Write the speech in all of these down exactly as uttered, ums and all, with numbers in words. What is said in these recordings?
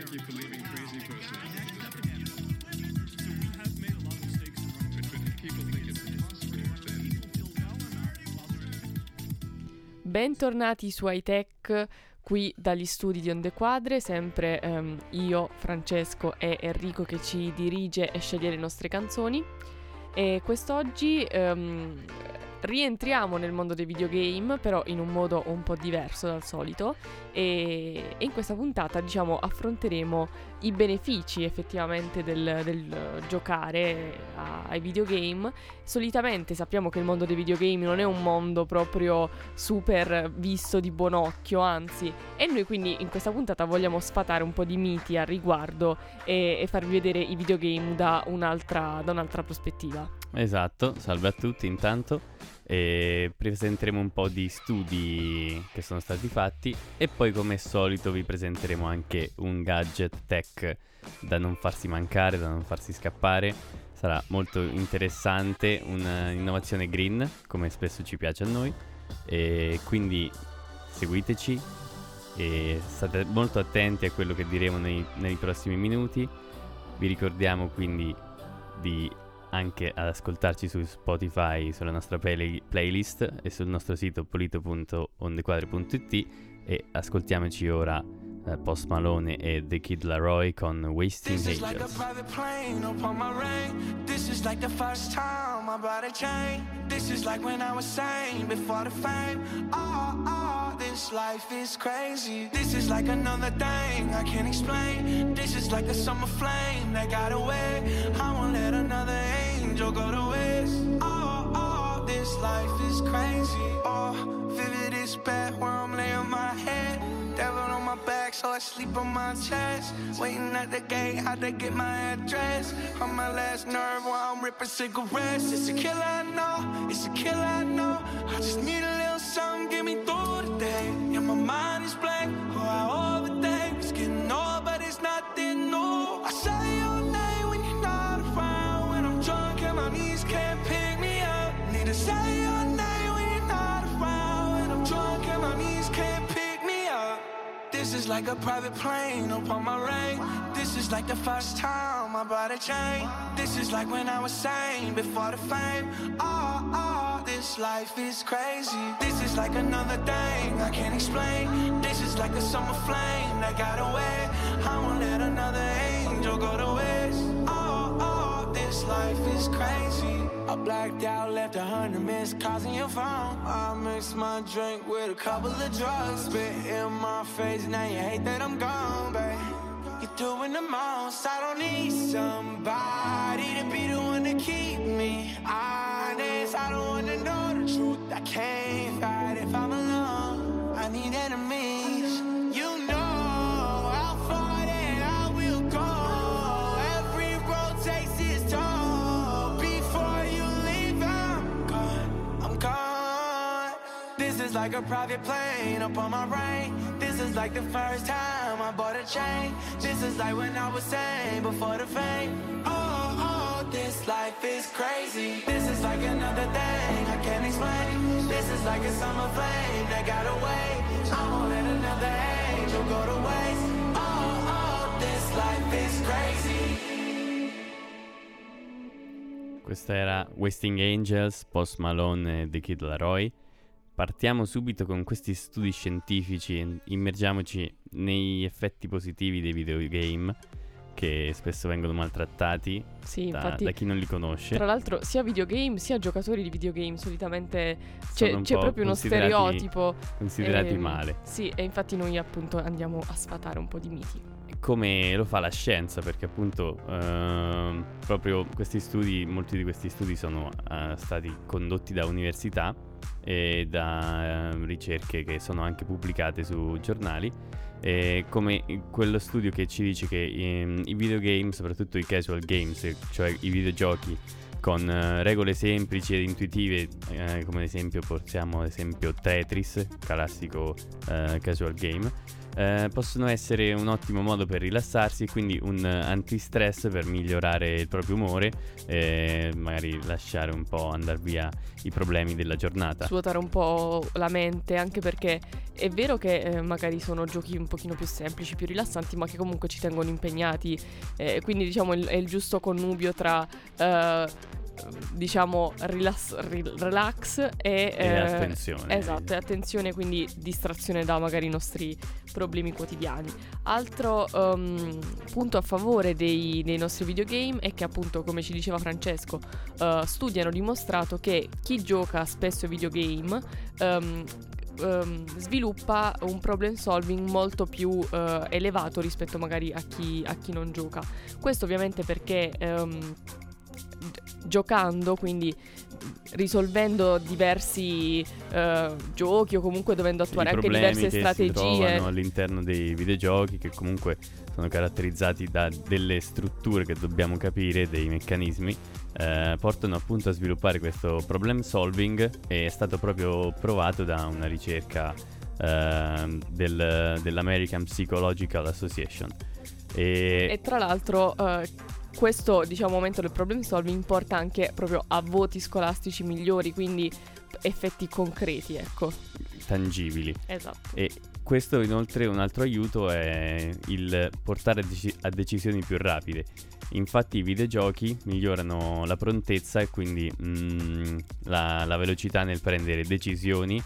you for leaving crazy person. So we have made a lot of mistakes. But if people think it's impossible, then... Bentornati su iTech, qui dagli studi di Onde Quadre, sempre um, io, Francesco e Enrico che ci dirige e sceglie le nostre canzoni. E quest'oggi um, rientriamo nel mondo dei videogame, però in un modo un po' diverso dal solito, e, e in questa puntata, diciamo, affronteremo i benefici effettivamente del, del giocare a, ai videogame. Solitamente sappiamo che il mondo dei videogame non è un mondo proprio super visto di buon occhio, anzi, e noi quindi in questa puntata vogliamo sfatare un po' di miti al riguardo e, e farvi vedere i videogame da un'altra, da un'altra prospettiva. Esatto, salve a tutti intanto. E presenteremo un po' di studi che sono stati fatti e poi, come al solito, vi presenteremo anche un gadget tech da non farsi mancare, da non farsi scappare. Sarà molto interessante, un'innovazione green, come spesso ci piace a noi, e quindi seguiteci e state molto attenti a quello che diremo nei, nei prossimi minuti. Vi ricordiamo quindi di anche ad ascoltarci su Spotify, sulla nostra play- playlist e sul nostro sito pulito punto ondequadre punto it, e ascoltiamoci ora uh, Post Malone e The Kid Laroi con Wasting Angels. This is like a private plane upon my rain. This is like the first time I bought a chain. This is like when I was sane before the fame. Oh, oh, this life is crazy. This is like another thing I can't explain. This is like a summer flame that got away. I won't let another angel go to waste. Oh, oh, this life is crazy. Oh, vivid is bad where I'm laying my head. Devil on my back, so I sleep on my chest. Waiting at the gate, had to get my address. On my last nerve while I'm ripping cigarettes. It's a killer, I know, it's a killer, I know. I just need a little something, get me through the day. Yeah, my mind is blank, oh, I overthink. It's getting old, but it's nothing new. I say your name when you're not around. When I'm drunk and my knees can't pick me up. Need to say your name when you're not around. When I'm drunk and my knees can't pick me up. This is like a private plane upon my rain. This is like the first time I bought a chain. This is like when I was sane before the fame. Oh, oh, this life is crazy. This is like another thing I can't explain. This is like a summer flame that got away. I won't let another angel go to waste. Oh, oh, this life is crazy. I blacked out, left a hundred missed calls on your phone. I mixed my drink with a couple of drugs. Spit in my face, now you hate that I'm gone, babe. You're doing the most, I don't need somebody to be the one to keep me honest. I don't wanna know the truth, I can't fight if I'm alone. I need enemies, you know how far that I will go. Every road takes its toll. Before you leave, I'm gone, I'm gone. This is like a private plane upon my rain. This is like the first time I bought a chain. This is like when I was sane before the fame. Oh, oh, this life is crazy. This is like another thing I can't explain. This is like a summer flame that got away. I won't let another angel go to waste. Oh, oh, this life is crazy. Questa era Wasting Angels, Post Malone e The Kid Laroi. Partiamo subito con questi studi scientifici, immergiamoci nei effetti positivi dei videogame, che spesso vengono maltrattati sì, da, infatti, da chi non li conosce. Tra l'altro sia videogame sia giocatori di videogame solitamente c'è, c'è proprio uno considerati, stereotipo considerati eh, male. Sì, e infatti noi appunto andiamo a sfatare un po' di miti. Come lo fa la scienza, perché appunto uh, proprio questi studi, molti di questi studi sono uh, stati condotti da università e da uh, ricerche che sono anche pubblicate su giornali, e come quello studio che ci dice che um, i videogame, soprattutto i casual games, cioè i videogiochi con uh, regole semplici ed intuitive, uh, come ad esempio portiamo ad esempio Tetris, classico uh, casual game, eh, possono essere un ottimo modo per rilassarsi, quindi un antistress per migliorare il proprio umore, eh, magari lasciare un po' andare via i problemi della giornata. Svuotare un po' la mente, anche perché è vero che eh, magari sono giochi un pochino più semplici, più rilassanti, ma che comunque ci tengono impegnati, eh, quindi diciamo il, è il giusto connubio tra eh, diciamo rilass, ril- relax e, E eh, attenzione. esatto, e attenzione, quindi distrazione da magari i nostri problemi quotidiani. Altro um, punto a favore dei, dei nostri videogame è che, appunto, come ci diceva Francesco, uh, studi hanno dimostrato che chi gioca spesso ai videogame um, um, sviluppa un problem solving molto più uh, elevato rispetto magari a chi, a chi non gioca. Questo ovviamente perché um, giocando, quindi risolvendo diversi uh, giochi o comunque dovendo attuare I anche problemi diverse che strategie si trovano all'interno dei videogiochi, che comunque sono caratterizzati da delle strutture che dobbiamo capire, dei meccanismi, eh, portano appunto a sviluppare questo problem solving, e è stato proprio provato da una ricerca eh, del, dell'American Psychological Association. E, e tra l'altro uh, questo, diciamo, aumento del problem solving porta anche proprio a voti scolastici migliori, quindi effetti concreti, ecco, tangibili. esatto. E questo inoltre, un altro aiuto è il portare a, deci- a decisioni più rapide. Infatti i videogiochi migliorano la prontezza e quindi mm, la, la velocità nel prendere decisioni,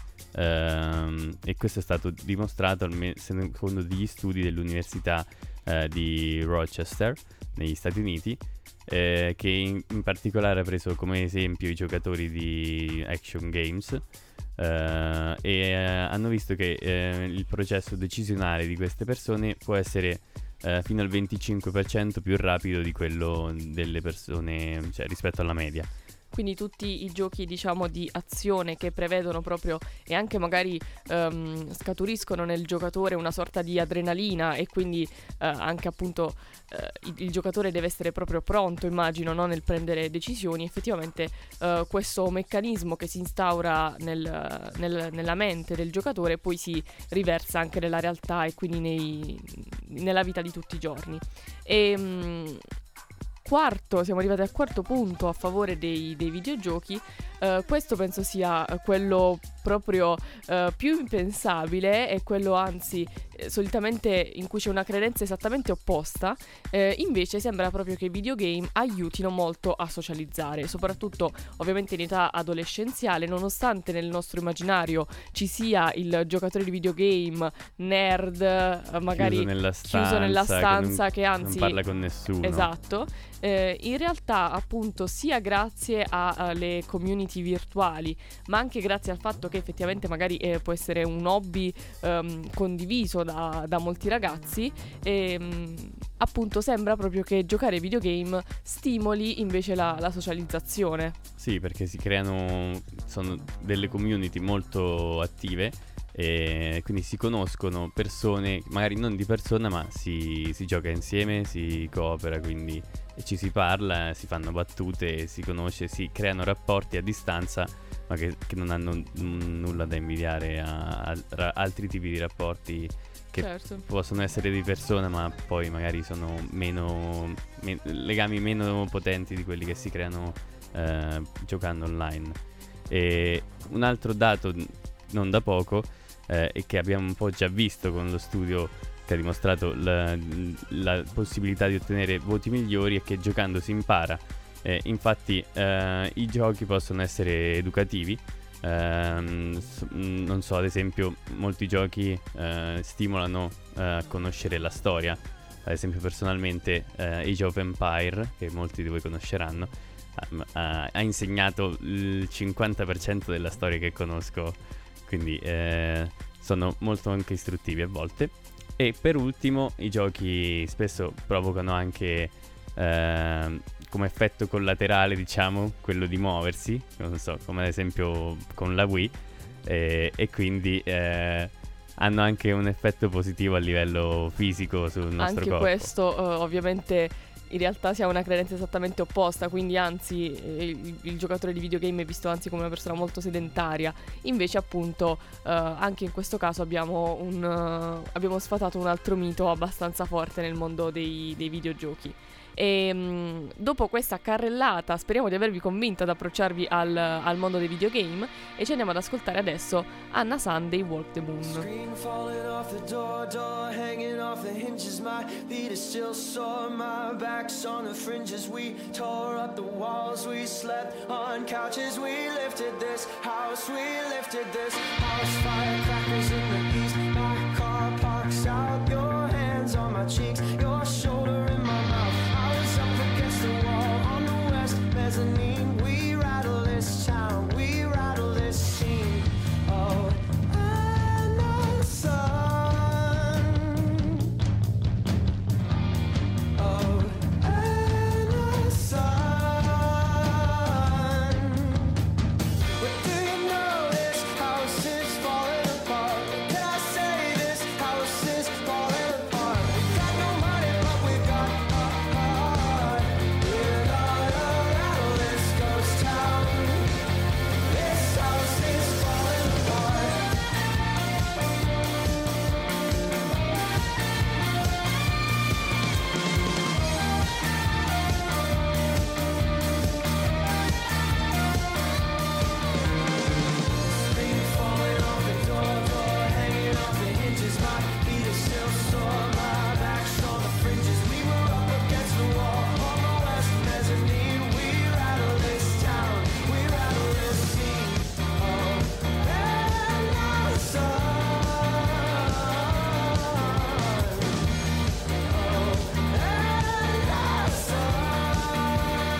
ehm, e questo è stato dimostrato alme- secondo degli studi dell'Università eh, di Rochester negli Stati Uniti, eh, che in, in particolare ha preso come esempio i giocatori di action games, eh, e eh, hanno visto che eh, il processo decisionale di queste persone può essere eh, fino al venticinque per cento più rapido di quello delle persone, cioè rispetto alla media. Quindi tutti i giochi, diciamo, di azione che prevedono proprio e anche magari um, scaturiscono nel giocatore una sorta di adrenalina, e quindi uh, anche appunto uh, il, il giocatore deve essere proprio pronto, immagino, no? Nel prendere decisioni. Effettivamente uh, questo meccanismo che si instaura nel, nel, nella mente del giocatore poi si riversa anche nella realtà e quindi nei, nella vita di tutti i giorni. E um, Quarto, siamo arrivati al quarto punto a favore dei, dei videogiochi. Uh, questo penso sia quello proprio uh, più impensabile, e quello anzi eh, solitamente in cui c'è una credenza esattamente opposta. Eh, invece sembra proprio che i videogame aiutino molto a socializzare, soprattutto ovviamente in età adolescenziale, nonostante nel nostro immaginario ci sia il giocatore di videogame nerd, eh, magari chiuso nella stanza, chiuso nella stanza che, che non, anzi non parla con nessuno. Esatto. Eh, in realtà, appunto, sia grazie alle community virtuali, ma anche grazie al fatto che effettivamente magari eh, può essere un hobby ehm, condiviso da, da molti ragazzi, e, mh, appunto sembra proprio che giocare ai videogame stimoli invece la, la socializzazione. Sì, perché si creano, sono delle community molto attive, e quindi si conoscono persone, magari non di persona, ma si, si gioca insieme, si coopera, quindi e ci si parla, si fanno battute, si conosce, si creano rapporti a distanza, ma che, che non hanno n- nulla da invidiare a, a, a altri tipi di rapporti che Certo. possono essere di persona, ma poi magari sono meno me- legami meno potenti di quelli che si creano eh, giocando online. E un altro dato non da poco, eh, e che abbiamo un po' già visto con lo studio che ha dimostrato la, la possibilità di ottenere voti migliori, è che giocando si impara. Eh, infatti eh, i giochi possono essere educativi. Ehm, s- non so, ad esempio molti giochi eh, stimolano eh, a conoscere la storia. Ad esempio personalmente eh, Age of Empire, che molti di voi conosceranno, ha, ha insegnato il cinquanta per cento della storia che conosco, quindi eh, sono molto anche istruttivi a volte. E per ultimo, i giochi spesso provocano anche eh, come effetto collaterale, diciamo, quello di muoversi, non so, come ad esempio con la Wii, eh, e quindi eh, hanno anche un effetto positivo a livello fisico sul nostro Anche corpo. questo uh, ovviamente in realtà si ha una credenza esattamente opposta, quindi anzi eh, il, il giocatore di videogame è visto anzi come una persona molto sedentaria. Invece appunto eh, anche in questo caso abbiamo, un, uh, abbiamo sfatato un altro mito abbastanza forte nel mondo dei, dei videogiochi. E mh, dopo questa carrellata speriamo di avervi convinto ad approcciarvi al, al mondo dei videogame, e ci andiamo ad ascoltare adesso Anna Sunday, Walk the Moon. Screen falling off the door, door hanging off the hinges. My feet are still sore, my back's on the fringes. We tore up the walls, we slept on couches. We lifted this house, we lifted this house. Firecrackers in the east, my car parks out. Your hands on my cheeks, your shoulder in my mouth. I was up against the wall on the west mezzanine. We rattle this town, we rattle this scene. Oh, Anna Sun. Oh, Anna Sun. But do you know this house is falling apart? Can I say this house is falling apart? We got no money, but we got a heart. We're gonna rattle this ghost town. This house is falling apart. Screen falling off the door, door hanging off the hinges. My feet are still sore, my back's on the fringes. We were up against the wall on the west mezzanine. We rattle this town, we rattle this scene. Oh, Anna Sun. Oh, Anna Sun.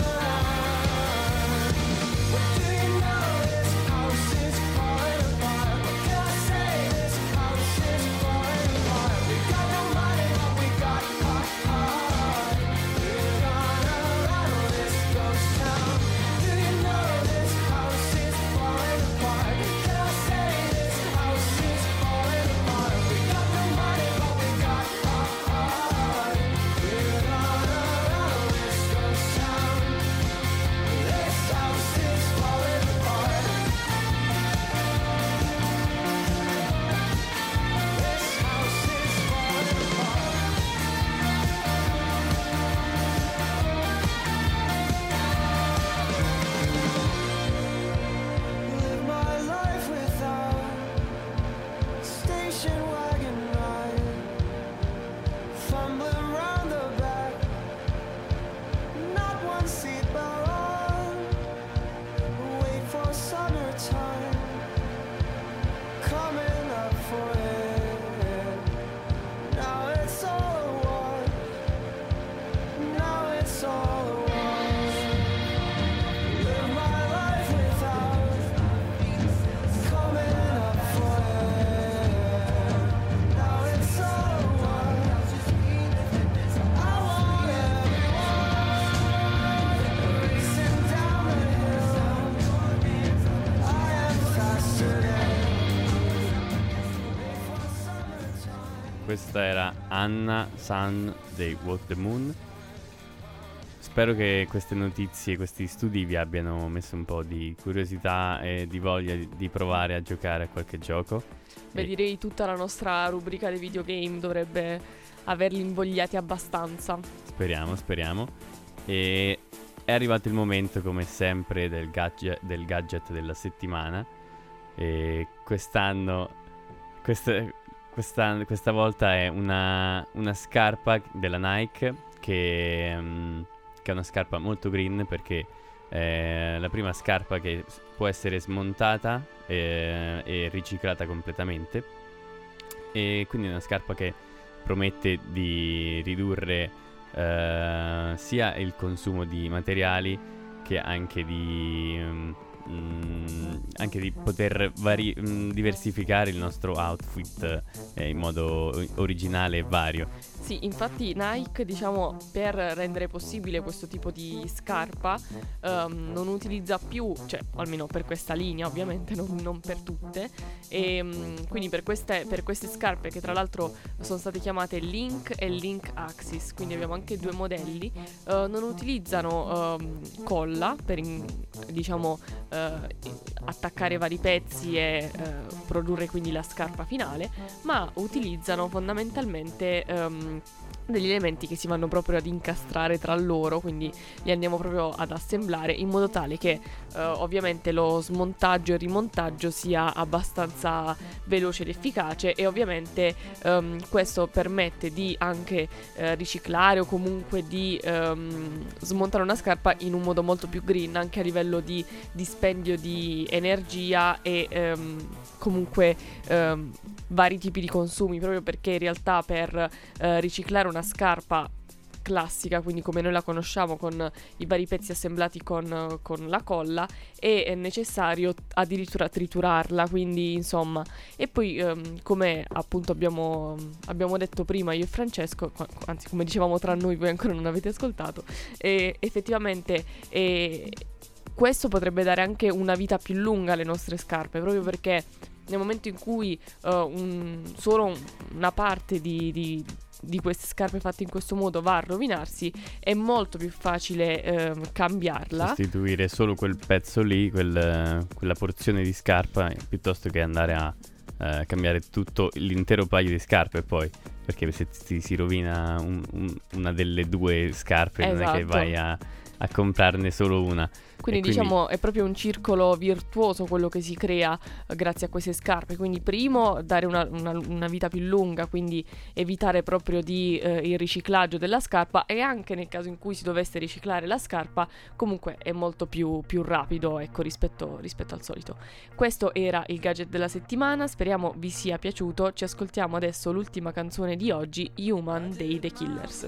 What do you know? This house is falling apart. What can I say? This house is falling apart. We got no money, but we got a heart. We're gonna rattle this ghost town. Do you know this house is falling apart? Can I say this house is falling apart? We got no money, but we got a heart. We're gonna rattle this ghost town. This house is falling apart. This house is falling apart. Live my life without station wagon ride. Fumbling round the back, not one seatbelt on. Wait for summertime, coming up for it. Now it's all a war, now it's all a war. Live my life without coming up for it. Now it's all a war. I want everyone racing down the hill. I am faster than. Questa era Anna Sun dei Walk the Moon. Spero che queste notizie, questi studi vi abbiano messo un po' di curiosità e di voglia di, di provare a giocare a qualche gioco. Beh, E direi tutta la nostra rubrica dei videogame dovrebbe averli invogliati abbastanza. speriamo, speriamo. E è arrivato il momento, come sempre, del gadget, del gadget della settimana. E quest'anno, questa, questa, questa volta è una, una scarpa della Nike che, um, che è una scarpa molto green, perché è la prima scarpa che s- può essere smontata e, e riciclata completamente, e quindi è una scarpa che promette di ridurre eh, sia il consumo di materiali che anche di mm, mm, anche di poter vari- mm, diversificare il nostro outfit eh, in modo originale e vario. Sì, infatti Nike, diciamo, per rendere possibile questo tipo di scarpa um, non utilizza più, cioè almeno per questa linea ovviamente, non, non per tutte, e um, quindi per queste, per queste scarpe, che tra l'altro sono state chiamate Link e Link Axis, quindi abbiamo anche due modelli, uh, non utilizzano um, colla per in, diciamo uh, attaccare vari pezzi e uh, produrre quindi la scarpa finale, ma utilizzano fondamentalmente um, degli elementi che si vanno proprio ad incastrare tra loro, quindi li andiamo proprio ad assemblare in modo tale che eh, ovviamente lo smontaggio e il rimontaggio sia abbastanza veloce ed efficace, e ovviamente ehm, questo permette di anche eh, riciclare o comunque di ehm, smontare una scarpa in un modo molto più green, anche a livello di dispendio di energia e ehm, comunque ehm, vari tipi di consumi, proprio perché in realtà per eh, riciclare una scarpa classica, quindi come noi la conosciamo con i vari pezzi assemblati con, con la colla, è necessario addirittura triturarla, quindi insomma, e poi ehm, come appunto abbiamo, abbiamo detto prima io e Francesco, anzi come dicevamo tra noi, voi ancora non avete ascoltato, e effettivamente e questo potrebbe dare anche una vita più lunga alle nostre scarpe, proprio perché nel momento in cui uh, un, solo una parte di, di, di queste scarpe fatte in questo modo va a rovinarsi, è molto più facile uh, cambiarla. Sostituire solo quel pezzo lì, quel, quella porzione di scarpa, piuttosto che andare a uh, cambiare tutto l'intero paio di scarpe poi. Perché se ti si rovina un, un, una delle due scarpe, esatto, non è che vai a, a comprarne solo una. Quindi, quindi diciamo è proprio un circolo virtuoso quello che si crea eh, grazie a queste scarpe. Quindi primo dare una, una, una vita più lunga, quindi evitare proprio di, eh, il riciclaggio della scarpa, e anche nel caso in cui si dovesse riciclare la scarpa comunque è molto più, più rapido, ecco, rispetto, rispetto al solito. Questo era il gadget della settimana, speriamo vi sia piaciuto. Ci ascoltiamo adesso l'ultima canzone di oggi, Human dei The Killers.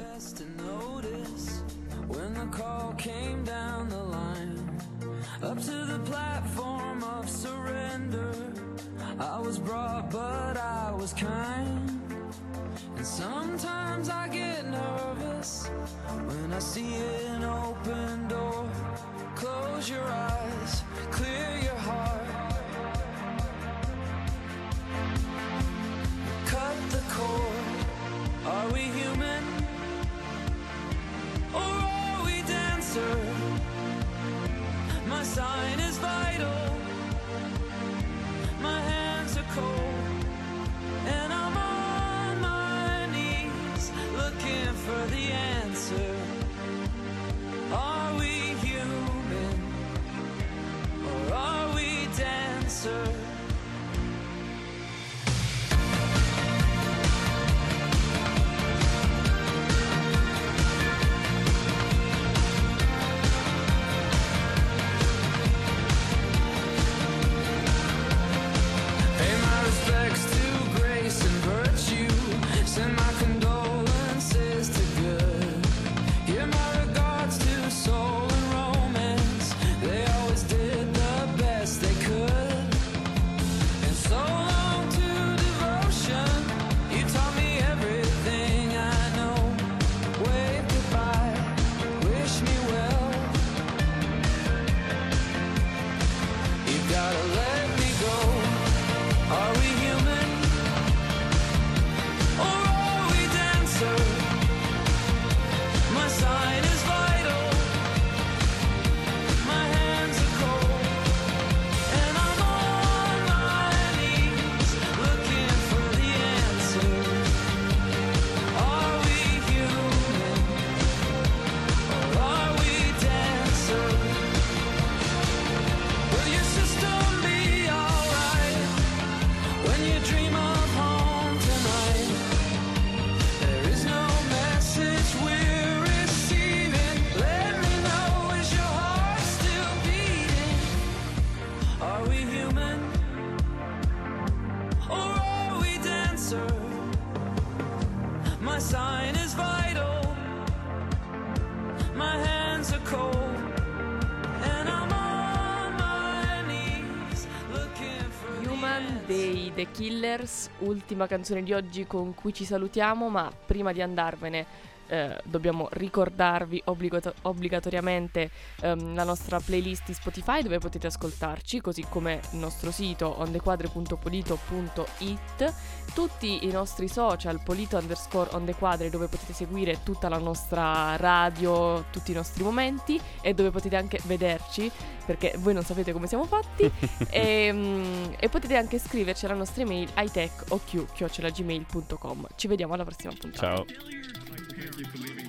When the call came down the line, up to the platform of surrender, I was brought but I was kind. And sometimes I get nervous when I see an open door. Close your eyes, clear your heart, cut the cord. Are we human? Or are we dancer? My sign is vital, my hands are cold, and I'm on my knees looking for the answer. Are we human? Or are we dancer? The Killers, ultima canzone di oggi con cui ci salutiamo, ma prima di andarvene eh, dobbiamo ricordarvi obbligato- obbligatoriamente ehm, la nostra playlist di Spotify dove potete ascoltarci, così come il nostro sito ondequadre punto polito punto it, tutti i nostri social polito underscore ondequadre dove potete seguire tutta la nostra radio, tutti i nostri momenti e dove potete anche vederci perché voi non sapete come siamo fatti e, mm, e potete anche scriverci alla nostra email itech o q chiocciola gmail punto com. Ci vediamo alla prossima puntata. Ciao. Thank you for leaving